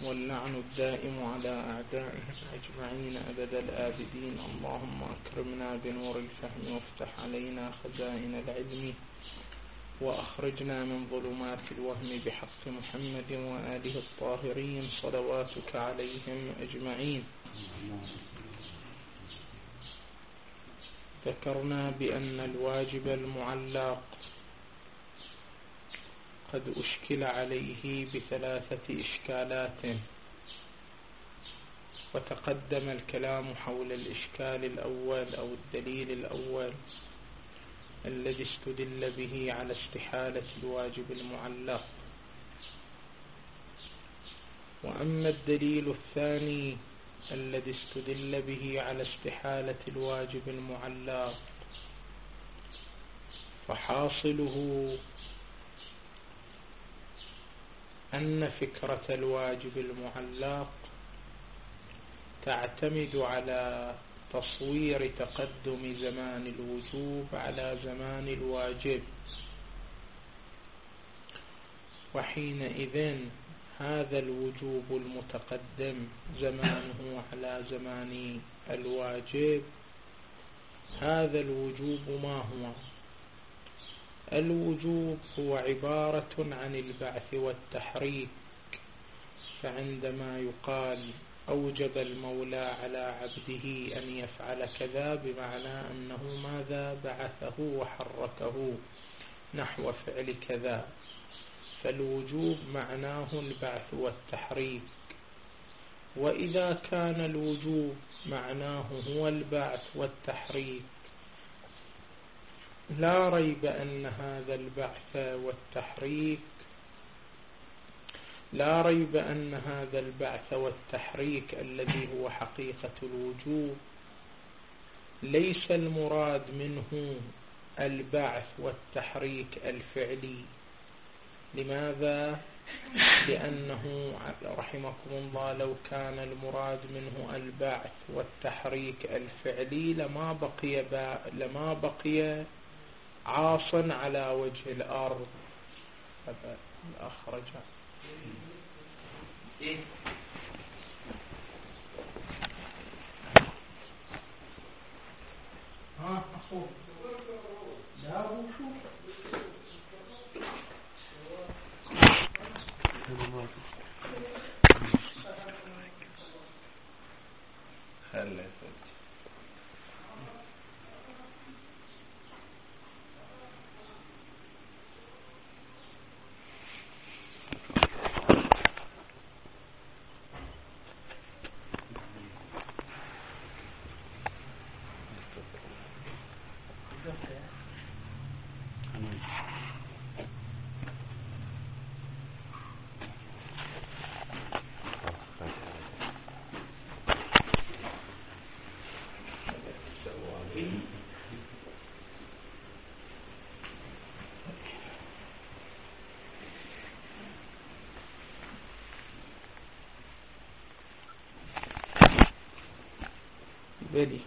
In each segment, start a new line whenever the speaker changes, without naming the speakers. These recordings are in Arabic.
واللعن الدائم على أعدائهم أجمعين أبد الآبدين. اللهم أكرمنا بنور الفهم وافتح علينا خزائن العلم وأخرجنا من ظلمات الوهم بحق محمد وآله الطاهرين صلواتك عليهم أجمعين. ذكرنا بأن الواجب المعلق قد أشكل عليه بثلاثة إشكالات، وتقدم الكلام حول الإشكال الأول أو الدليل الأول الذي استدل به على استحالة الواجب المعلق. وأما الدليل الثاني الذي استدل به على استحالة الواجب المعلق فحاصله أن فكرة الواجب المعلق تعتمد على تصوير تقدم زمان الوجوب على زمان الواجب، وحينئذ هذا الوجوب المتقدم زمانه على زمان الواجب. هذا الوجوب ما هو؟ الوجوب هو عبارة عن البعث والتحريك. فعندما يقال أوجب المولى على عبده أن يفعل كذا بمعنى أنه ماذا؟ بعثه وحركه نحو فعل كذا. فالوجوب معناه البعث والتحريك. وإذا كان الوجوب معناه هو البعث والتحريك لا ريب أن هذا البعث والتحريك الذي هو حقيقة الوجوب ليس المراد منه البعث والتحريك الفعلي. لماذا؟ لأنه رحمكم الله لو كان المراد منه البعث والتحريك الفعلي لما بقي عاصا على وجه الأرض. الأخ رجع. أخوه لا أبو شو خلّي بلي.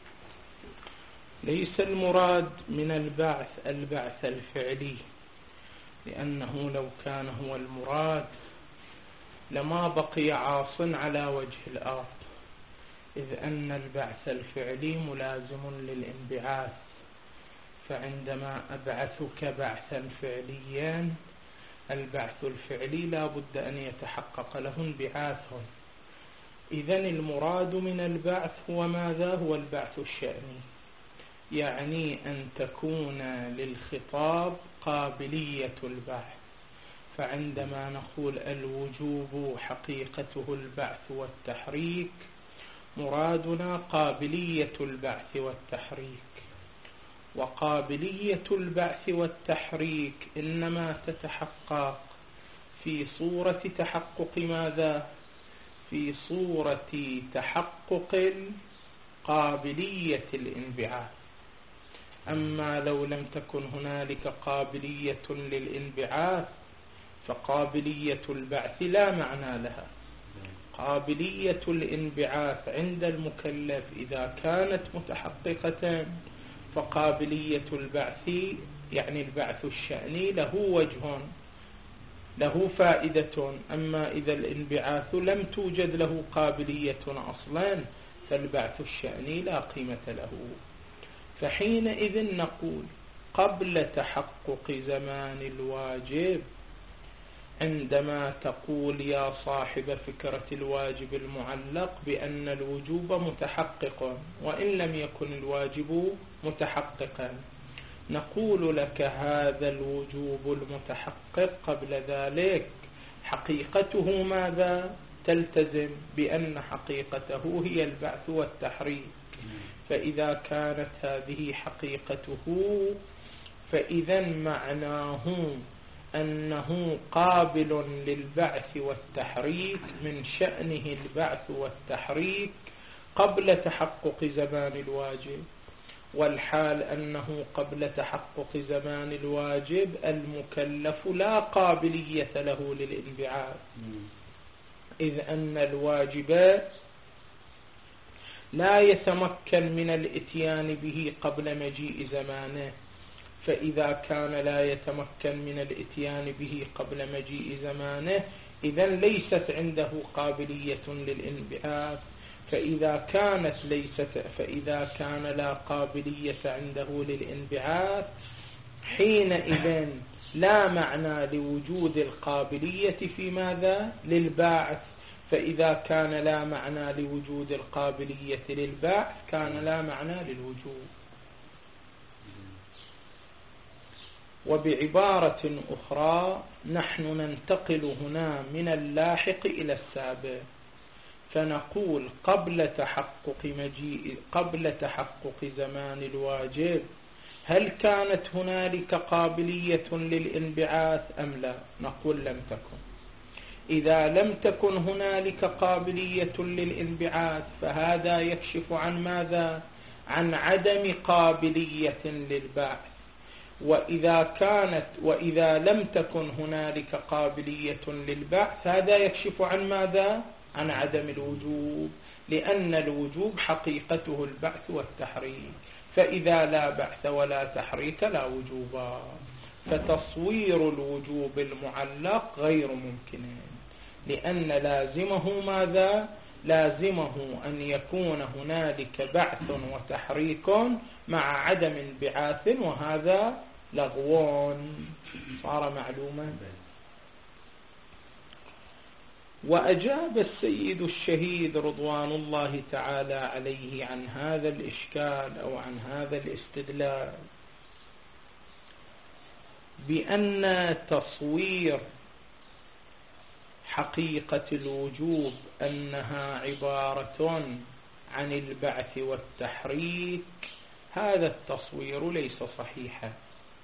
ليس المراد من البعث الفعلي، لأنه لو كان هو المراد لما بقي عاص على وجه الأرض، إذ أن البعث الفعلي ملازم للانبعاث. فعندما أبعثك بعثا فعليا البعث الفعلي لا بد أن يتحقق له انبعاث. إذن المراد من البعث هو ماذا؟ هو البعث الشأني، يعني أن تكون للخطاب قابلية البعث. فعندما نقول الوجوب حقيقته البعث والتحريك مرادنا قابلية البعث والتحريك. وقابلية البعث والتحريك إنما تتحقق في صورة تحقق ماذا؟ في صورة تحقق قابلية الانبعاث. أما لو لم تكن هنالك قابلية للانبعاث فقابلية البعث لا معنى لها. قابلية الانبعاث عند المكلف إذا كانت متحققة فقابلية البعث يعني البعث الشأني له وجه. له فائدة. أما إذا الانبعاث لم توجد له قابلية أصلا فالبعث الشأني لا قيمة له. فحينئذ نقول قبل تحقق زمان الواجب، عندما تقول يا صاحب فكرة الواجب المعلق بأن الوجوب متحقق وإن لم يكن الواجب متحققا، نقول لك هذا الوجوب المتحقق قبل ذلك حقيقته ماذا؟ تلتزم بأن حقيقته هي البعث والتحريك. فإذا كانت هذه حقيقته فإذا معناه أنه قابل للبعث والتحريك، من شأنه البعث والتحريك قبل تحقق زمان الواجب. والحال أنه قبل تحقق زمان الواجب المكلف لا قابلية له للانبعاث، إذ أن الواجب لا يتمكن من الإتيان به قبل مجيء زمانه. فإذا كان لا يتمكن من الإتيان به قبل مجيء زمانه إذن ليست عنده قابلية للانبعاث. فإذا كان لا قابلية عنده للانبعاث حينئذ لا معنى لوجود القابلية في ماذا؟ للبعث. فإذا كان لا معنى لوجود القابلية للبعث كان لا معنى للوجود. وبعبارة أخرى نحن ننتقل هنا من اللاحق إلى السابق، فنقول قبل تحقق زمان الواجب هل كانت هنالك قابلية للانبعاث أم لا؟ نقول لم تكن. إذا لم تكن هنالك قابلية للانبعاث فهذا يكشف عن ماذا؟ عن عدم قابلية للبعث. وإذا لم تكن هنالك قابلية للبعث هذا يكشف عن ماذا؟ عن عدم الوجوب، لأن الوجوب حقيقته البعث والتحريك. فإذا لا بعث ولا تحريك لا وجوب، فتصوير الوجوب المعلق غير ممكن، لأن لازمه ماذا؟ لازمه أن يكون هنالك بعث وتحريك مع عدم انبعاث، وهذا لغو صار معلوما. وأجاب السيد الشهيد رضوان الله تعالى عليه عن هذا الإشكال أو عن هذا الاستدلال بأن تصوير حقيقة الوجوب أنها عبارة عن البعث والتحريك هذا التصوير ليس صحيحا،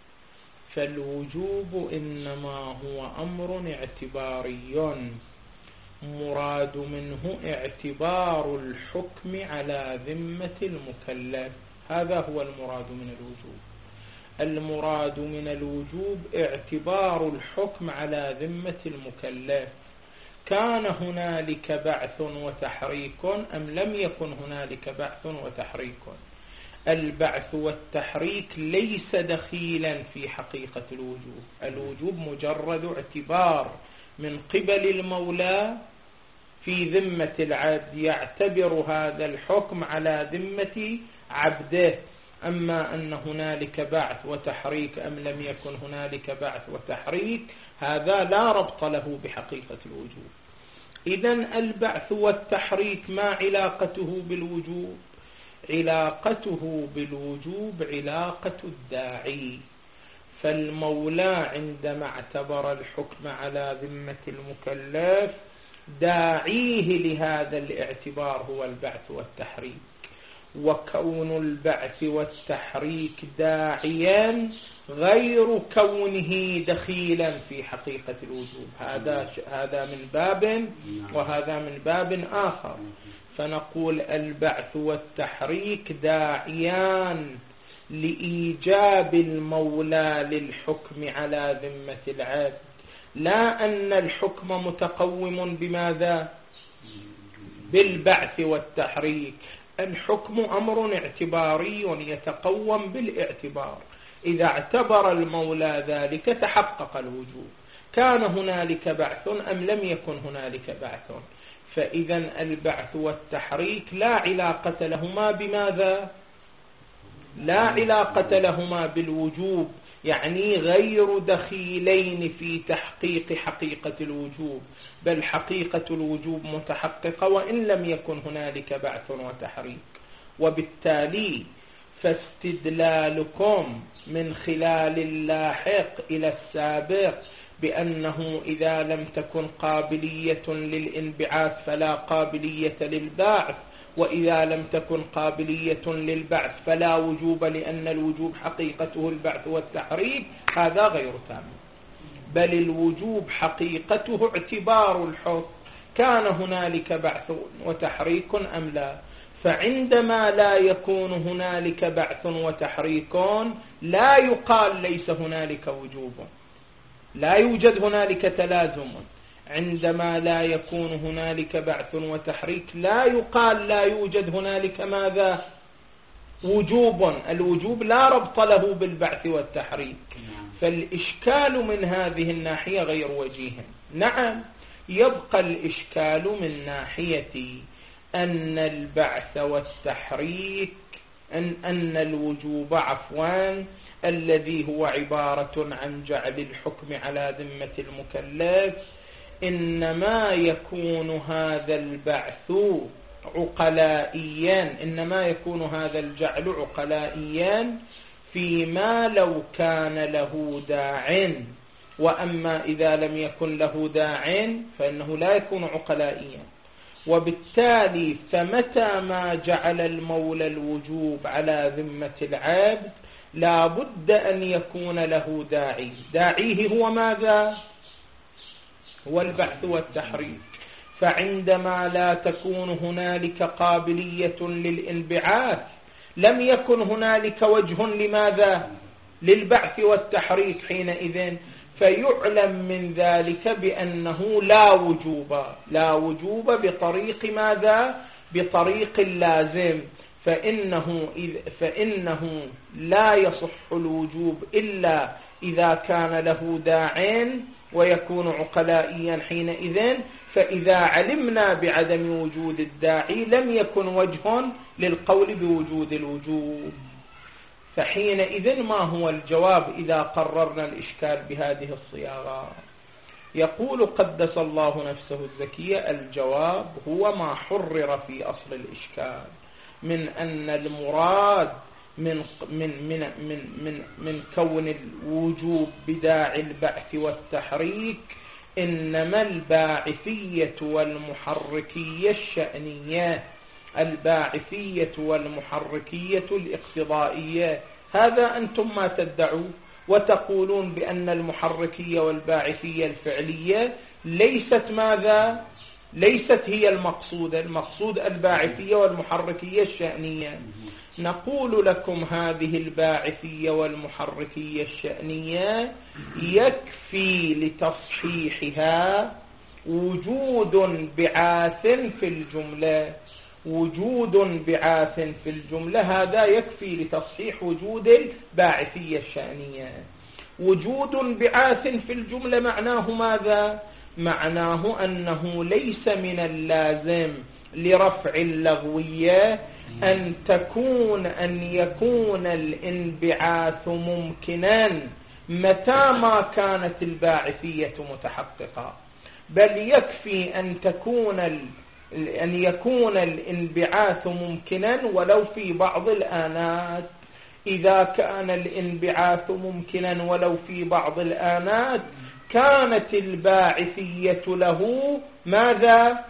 فالوجوب إنما هو أمر اعتباري مراد منه اعتبار الحكم على ذمة المكلف، هذا هو المراد من الوجوب. المراد من الوجوب اعتبار الحكم على ذمة المكلف. كان هنالك بعث وتحريك أم لم يكن هنالك بعث وتحريك؟ البعث والتحريك ليس دخيلا في حقيقة الوجوب. الوجوب مجرد اعتبار من قبل المولى في ذمة العبد، يعتبر هذا الحكم على ذمة عبده. أما أن هنالك بعث وتحريك أم لم يكن هنالك بعث وتحريك هذا لا ربط له بحقيقة الوجوب. إذن البعث والتحريك ما علاقته بالوجوب؟ علاقته بالوجوب علاقة الداعي. فالمولى عندما اعتبر الحكم على ذمة المكلف داعيه لهذا الاعتبار هو البعث والتحريك، وكون البعث والتحريك داعيا غير كونه دخيلا في حقيقة الوجوب. هذا من باب وهذا من باب آخر. فنقول البعث والتحريك داعيان لإيجاب المولى للحكم على ذمة العبد، لا أن الحكم متقوم بماذا؟ بالبعث والتحريك. الحكم أمر اعتباري يتقوم بالاعتبار، إذا اعتبر المولى ذلك تحقق الوجوب. كان هنالك بعث أم لم يكن هنالك بعث؟ فإذا البعث والتحريك لا علاقة لهما بماذا؟ لا علاقة لهما بالوجوب، يعني غير دخيلين في تحقيق حقيقة الوجوب، بل حقيقة الوجوب متحققة وإن لم يكن هنالك بعث وتحريك. وبالتالي فاستدلالكم من خلال اللاحق إلى السابق بأنه إذا لم تكن قابلية للانبعاث فلا قابلية للبعث، وإذا لم تكن قابلية للبعث فلا وجوب لأن الوجوب حقيقته البعث والتحريك، هذا غير تام. بل الوجوب حقيقته اعتبار الحكم، كان هنالك بعث وتحريك أم لا؟ فعندما لا يكون هنالك بعث وتحريك لا يقال ليس هنالك وجوب، لا يوجد هنالك تلازم. عندما لا يكون هنالك بعث وتحريك لا يقال لا يوجد هنالك ماذا؟ وجوب. الوجوب لا ربط له بالبعث والتحريك. فالإشكال من هذه الناحية غير وجيه. نعم، يبقى الإشكال من ناحية أن البعث والتحريك أن الوجوب الذي هو عبارة عن جعل الحكم على ذمة المكلف، إنما يكون هذا البعث عقلائيا، إنما يكون هذا الجعل عقلائيا فيما لو كان له داع، وأما إذا لم يكن له داع فإنه لا يكون عقلائيا. وبالتالي فمتى ما جعل المولى الوجوب على ذمة العبد لا بد أن يكون له داعي، داعيه هو ماذا؟ هو البعث والتحريك. فعندما لا تكون هنالك قابلية للانبعاث لم يكن هنالك وجه لماذا؟ للبعث والتحريك حينئذ، فيعلم من ذلك بأنه لا وجوب بطريق ماذا؟ بطريق اللازم. فإنه لا يصح الوجوب إلا إذا كان له داع ويكون عقلائيا حينئذ. فإذا علمنا بعدم وجود الداعي لم يكن وجه للقول بوجود الوجوب. فحينئذ ما هو الجواب إذا قررنا الإشكال بهذه الصياغة؟ يقول قدس الله نفسه الزكية: الجواب هو ما حرر في أصل الإشكال من أن المراد من كون الوجوب بداعي البعث والتحريك إنما الباعثية والمحركية الشأنية، الباعثية والمحركية الاقتضائية. هذا أنتم ما تدعون وتقولون بأن المحركية والباعثية الفعلية ليست ماذا؟ ليست هي المقصود الباعثية والمحركية الشأنية. نقول لكم هذه الباعثية والمحركية الشأنية يكفي لتصحيحها وجود بعاث في الجملة، وجود بعاث في الجملة هذا يكفي لتصحيح وجود الباعثية الشأنية. وجود بعاث في الجملة معناه ماذا؟ معناه أنه ليس من اللازم لرفع اللغوية أن يكون الانبعاث ممكنا متى ما كانت الباعثية متحققة، بل يكفي أن يكون الانبعاث ممكنا ولو في بعض الآنات. إذا كان الانبعاث ممكنا ولو في بعض الآنات كانت الباعثية له ماذا؟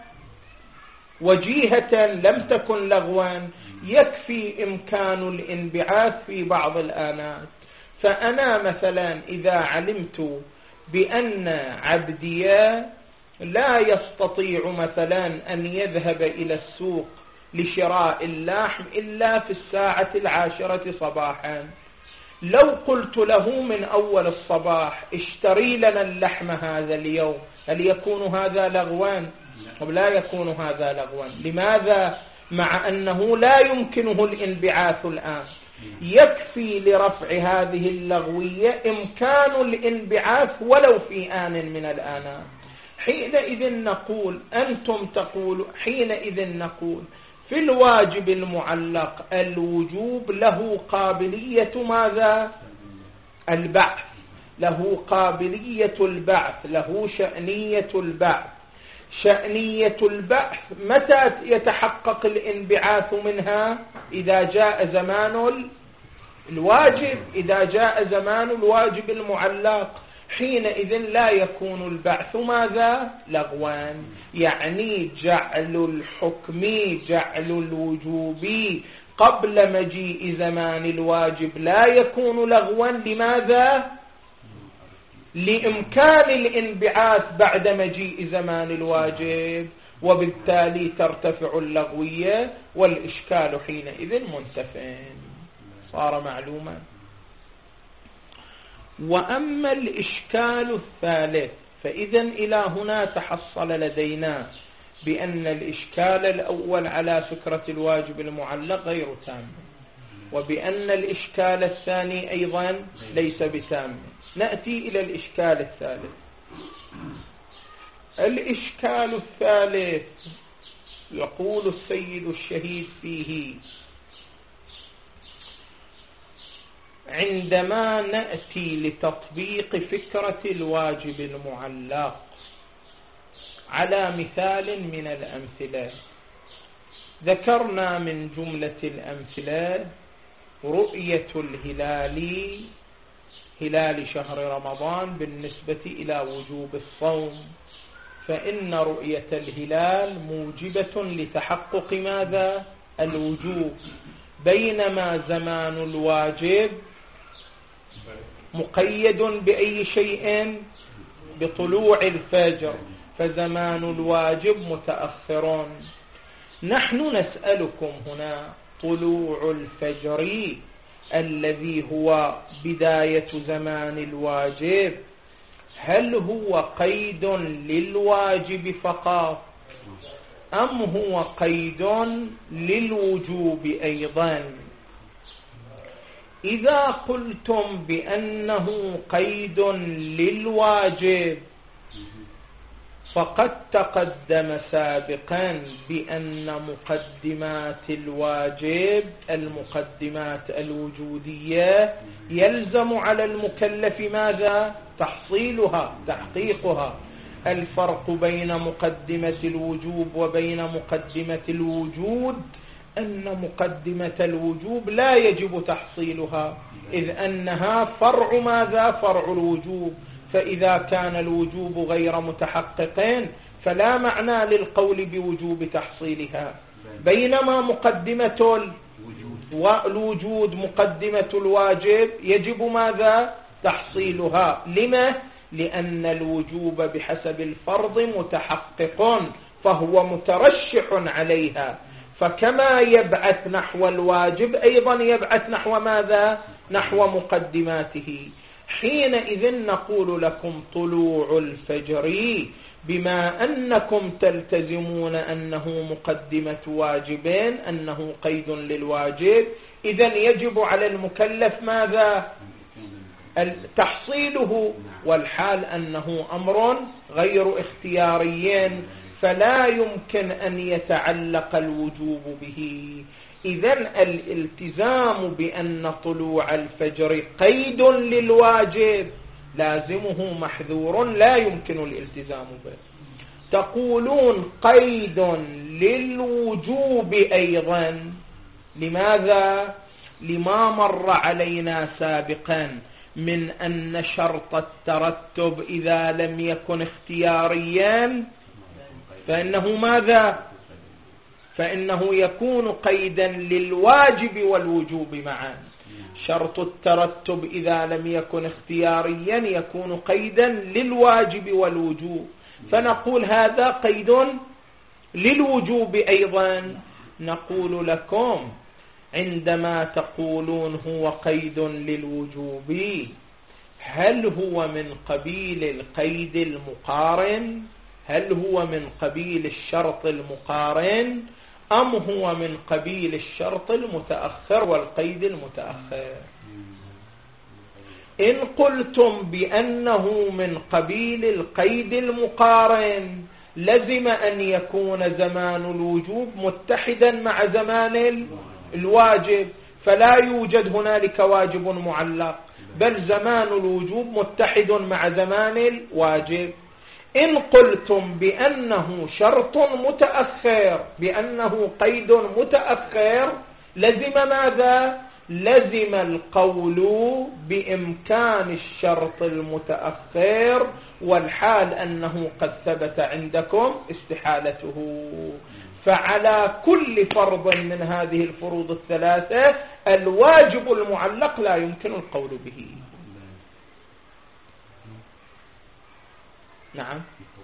وجيهة لم تكن لغوا، يكفي إمكان الانبعاث في بعض الآنات. فأنا مثلا إذا علمت بأن عبدي لا يستطيع مثلا أن يذهب إلى السوق لشراء اللحم إلا في 10 صباحا، لو قلت له من أول الصباح اشتري لنا اللحم هذا اليوم، هل يكون هذا لغوا؟ لا يكون هذا لغوا. لماذا؟ مع أنه لا يمكنه الانبعاث الآن، يكفي لرفع هذه اللغوية إمكان الانبعاث ولو في آن من الآنات. حينئذ نقول أنتم تقول حينئذ نقول في الواجب المعلق الوجوب له قابلية ماذا؟ البعث، له قابلية البعث، له شأنية البعث. شأنية البعث متى يتحقق الانبعاث منها؟ إذا جاء زمان الواجب، إذا جاء زمان الواجب المعلق، حينئذ لا يكون البعث ماذا؟ لغوا. يعني جعل الحكم، جعل الوجوب قبل مجيء زمان الواجب لا يكون لغوا. لماذا؟ لإمكان الانبعاث بعد مجيء زمان الواجب، وبالتالي ترتفع اللغوية والإشكال حينئذ منتفٍ. صار معلوما. وأما الإشكال الثالث فإذا إلى هنا تحصل لدينا بأن الإشكال الأول على فكرة الواجب المعلق غير تام، وبأن الإشكال الثاني أيضا ليس بتام. نأتي إلى الإشكال الثالث. الإشكال الثالث يقول السيد الشهيد فيه: عندما نأتي لتطبيق فكرة الواجب المعلق على مثال من الأمثلة، ذكرنا من جملة الأمثلة رؤية الهلال، هلال شهر رمضان بالنسبة إلى وجوب الصوم، فإن رؤية الهلال موجبة لتحقق ماذا؟ الوجوب، بينما زمان الواجب مقيد بأي شيء؟ بطلوع الفجر، فزمان الواجب متأخر. نحن نسألكم هنا طلوع الفجر الذي هو بداية زمان الواجب هل هو قيد للواجب فقط أم هو قيد للوجوب أيضا؟ إذا قلتم بأنه قيد للواجب فقد تقدم سابقا بأن مقدمات الواجب، المقدمات الوجودية، يلزم على المكلف ماذا؟ تحصيلها، تحقيقها. الفرق بين مقدمة الوجوب وبين مقدمة الوجود أن مقدمة الوجوب لا يجب تحصيلها، إذ أنها فرع ماذا؟ فرع الوجوب، فإذا كان الوجوب غير متحقق فلا معنى للقول بوجوب تحصيلها. بينما مقدمة الوجود، مقدمة الواجب، يجب ماذا؟ تحصيلها. لما؟ لأن الوجوب بحسب الفرض متحقق فهو مترشح عليها، فكما يبعث نحو الواجب أيضا يبعث نحو ماذا؟ نحو مقدماته. حينئذ نقول لكم طلوع الفجر بما أنكم تلتزمون أنه مقدمة واجبين، أنه قيد للواجب، إذن يجب على المكلف ماذا؟ تحصيله، والحال أنه أمر غير اختياري فلا يمكن أن يتعلق الوجوب به. إذن الالتزام بأن طلوع الفجر قيد للواجب لازمه محذور لا يمكن الالتزام به. تقولون قيد للوجوب أيضا، لماذا؟ لما مر علينا سابقا من أن شرط الترتب إذا لم يكن اختياريا فإنه ماذا؟ فإنه يكون قيدا للواجب والوجوب معا. شرط الترتب إذا لم يكن اختياريا يكون قيدا للواجب والوجوب، فنقول هذا قيد للوجوب أيضا. نقول لكم عندما تقولون هو قيد للوجوب هل هو من قبيل القيد المقارن؟ هل هو من قبيل الشرط المقارن أم هو من قبيل الشرط المتأخر والقيد المتأخر؟ إن قلتم بأنه من قبيل القيد المقارن لزم أن يكون زمان الوجوب متحدا مع زمان الواجب، فلا يوجد هنالك واجب معلق، بل زمان الوجوب متحد مع زمان الواجب. إن قلتم بأنه شرط متأخر، بأنه قيد متأخر، لزم ماذا؟ لزم القول بإمكان الشرط المتأخر، والحال أنه قد ثبت عندكم استحالته. فعلى كل فرض من هذه الفروض الثلاثة الواجب المعلق لا يمكن القول به. نعم،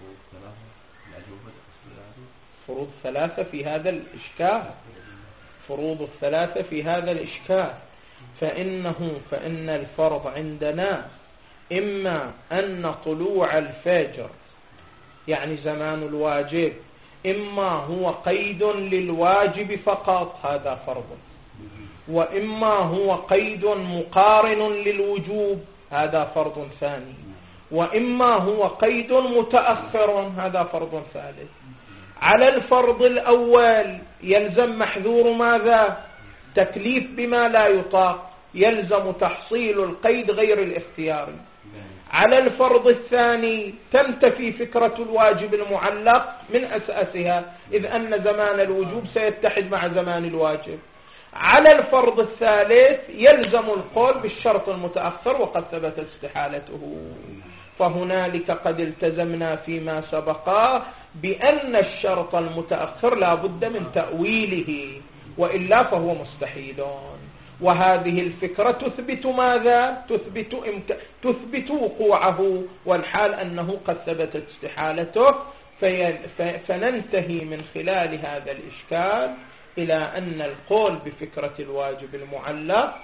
فروض ثلاثة في هذا الإشكال، فروض الثلاثة في هذا الإشكال. فإن الفرض عندنا إما أن طلوع الفجر يعني زمان الواجب إما هو قيد للواجب فقط، هذا فرض، وإما هو قيد مقارن للوجوب، هذا فرض ثاني، وإما هو قيد متأخر، هذا فرض ثالث. على الفرض الأول يلزم محذور ماذا؟ تكليف بما لا يطاق، يلزم تحصيل القيد غير الاختياري. على الفرض الثاني تنتفي فكرة الواجب المعلق من أساسها، إذ أن زمان الوجوب سيتحد مع زمان الواجب. على الفرض الثالث يلزم القول بالشرط المتأخر وقد ثبت استحالته. فهنالك قد التزمنا فيما سبق بأن الشرط المتأخر لا بد من تأويله، وإلا فهو مستحيل. وهذه الفكرة تثبت ماذا؟ تثبت وقوعه، والحال أنه قد ثبتت استحالته. فننتهي من خلال هذا الإشكال إلى أن القول بفكرة الواجب المعلق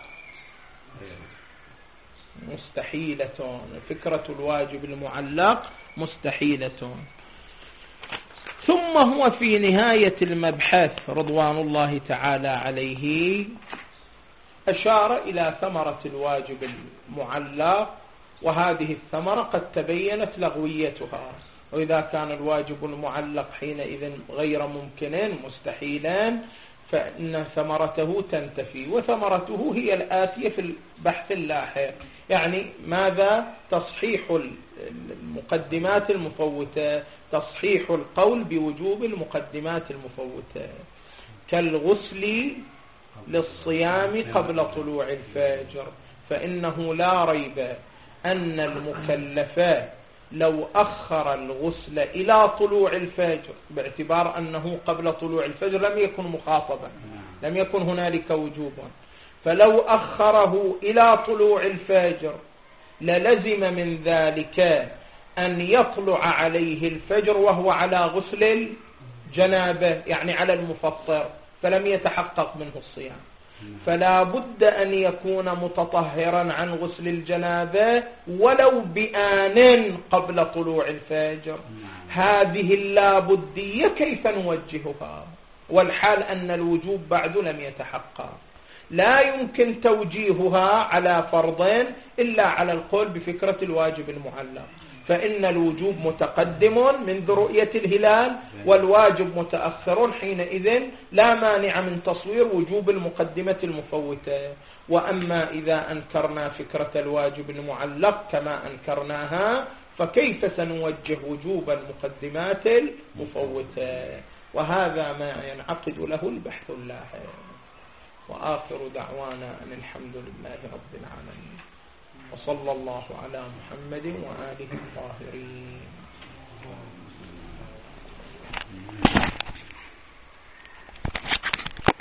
مستحيلة، فكرة الواجب المعلق مستحيلة. ثم هو في نهاية المبحث رضوان الله تعالى عليه أشار إلى ثمرة الواجب المعلق، وهذه الثمرة قد تبينت لغويتها. وإذا كان الواجب المعلق حينئذ غير ممكن مستحيلا فإن ثمرته تنتفي، وثمرته هي الآتية في البحث اللاحق. يعني ماذا؟ تصحيح المقدمات المفوتة، تصحيح القول بوجوب المقدمات المفوتة، كالغسل للصيام قبل طلوع الفجر. فإنه لا ريب أن المكلف لو أخر الغسل إلى طلوع الفجر باعتبار أنه قبل طلوع الفجر لم يكن مخاطبا، لم يكن هنالك وجوبا، فلو أخره إلى طلوع الفجر للزم من ذلك أن يطلع عليه الفجر وهو على غسل الجنابة، يعني على المفطر، فلم يتحقق منه الصيام. فلا بد أن يكون متطهرا عن غسل الجنابة ولو بآن قبل طلوع الفجر. هذه اللابدية كيف نوجهها والحال أن الوجوب بعد لم يتحقق؟ لا يمكن توجيهها على فرضين إلا على القول بفكرة الواجب المعلق، فإن الوجوب متقدم منذ رؤية الهلال والواجب متأخر، حينئذ لا مانع من تصوير وجوب المقدمة المفوتة. وأما إذا أنكرنا فكرة الواجب المعلق كما أنكرناها فكيف سنوجه وجوب المقدمات المفوتة؟ وهذا ما ينعقد له البحث اللاحق. وآخر دعوانا أن الحمد لله رب العالمين، وصلى الله على محمد وآله الطاهرين.